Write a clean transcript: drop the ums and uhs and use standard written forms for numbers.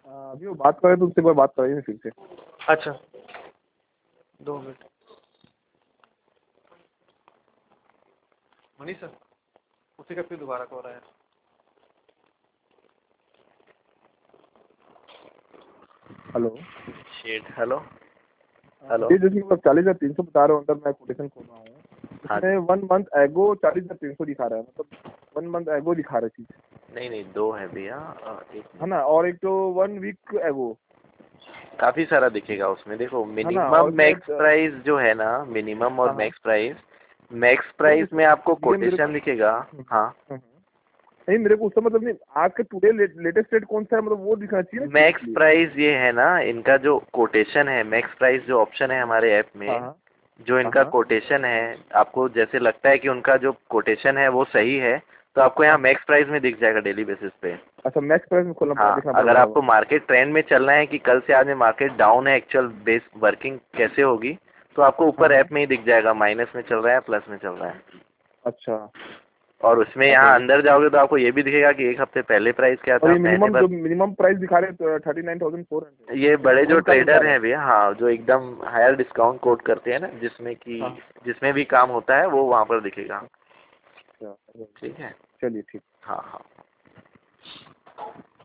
अभी वो बात कर रहे तो उससे एक बार बात कराइए फिर से। अच्छा 2 मिनट। मनीष सर उसी का फिर दोबारा कॉल आया। हेलो शेट हेलो हेलो। ये जैसे मतलब 40,300 बता रहे हो, अंदर मैं कोटेशन खोल रहा हूँ, हाँ इसमें 1 मंथ एगो 40,300 दिखा रहा है, मतलब 1 मंथ एगो दिखा रहा है चीज, नहीं नहीं 2 है भैया। एक है ना, और एक तो 1 वीक एगो, काफी सारा दिखेगा उसमें। देखो है ना, और मिनिमम मैं मैक्स प्राइस जो है ना, मिनिमम और हाँ हाँ, मैक्स तो प्राइस में आपको ये मेरे कोटेशन दिखेगा। हाँ हम्म, नहीं मेरे को उसका मतलब नहीं, आज का टुडे लेटेस्ट रेट कौन सा है, मतलब वो दिखना चाहिए ना चीज मैक्स के लिए। प्राइस ये है ना, इनका जो कोटेशन है, मैक्स प्राइस जो ऑप्शन है हमारे ऐप हाँ में, हाँ जो हाँ इनका हाँ कोटेशन है, आपको जैसे लगता है कि उनका जो कोटेशन है वो सही है, तो आपको यहाँ हाँ। मैक्स प्राइस में दिख जाएगा डेली बेसिस पे। अच्छा मैक्स प्राइस में खोलना पड़ा, हाँ, देखना अगर पड़ेगा आपको वो। मार्केट ट्रेंड में चलना है कि कल से आज में मार्केट डाउन है, एक्चुअल बेस वर्किंग कैसे होगी, तो आपको हाँ ऊपर हाँ ऐप में ही दिख जाएगा माइनस में चल रहा है प्लस में चल रहा है। अच्छा और उसमें अच्छा। यहाँ अंदर जाओगे तो आपको ये भी दिखेगा कि एक हफ्ते पहले प्राइस क्या और था, ये महीने मिनिमम भर। जो मिनिमम प्राइस दिखा रहे हैं 39,400, ये ये बड़े जो मंथ का दिखा ट्रेडर रहा है। हैं भैया, हाँ, जो एकदम हायर डिस्काउंट कोट करते हैं ना, जिसमें कि हाँ जिसमें भी काम होता है वो वहाँ पर दिखेगा। अच्छा ठीक है। चलिए ठीक। हाँ हाँ।